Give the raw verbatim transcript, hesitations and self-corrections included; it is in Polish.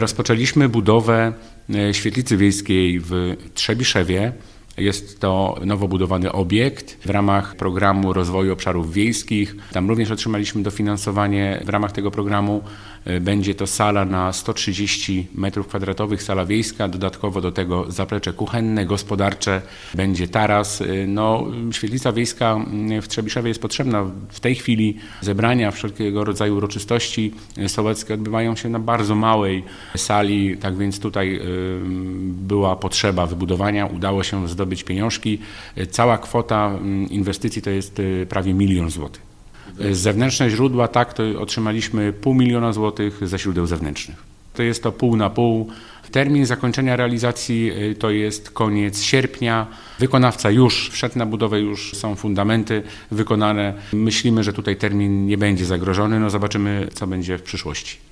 Rozpoczęliśmy budowę świetlicy wiejskiej w Trzebiszewie. Jest to nowo budowany obiekt w ramach programu rozwoju obszarów wiejskich. Tam również otrzymaliśmy dofinansowanie w ramach tego programu. Będzie to sala na sto trzydzieści metrów kwadratowych, sala wiejska, dodatkowo do tego zaplecze kuchenne, gospodarcze, będzie taras. No, świetlica wiejska w Trzebiszewie jest potrzebna. W tej chwili zebrania, wszelkiego rodzaju uroczystości sołeckie odbywają się na bardzo małej sali, tak więc tutaj była potrzeba wybudowania, udało się zdobyć pieniążki. Cała kwota inwestycji to jest prawie milion złotych. Z zewnętrzne źródła, tak, to otrzymaliśmy pół miliona złotych ze źródeł zewnętrznych. To jest to pół na pół. Termin zakończenia realizacji to jest koniec sierpnia. Wykonawca już wszedł na budowę, już są fundamenty wykonane. Myślimy, że tutaj termin nie będzie zagrożony. No zobaczymy, co będzie w przyszłości.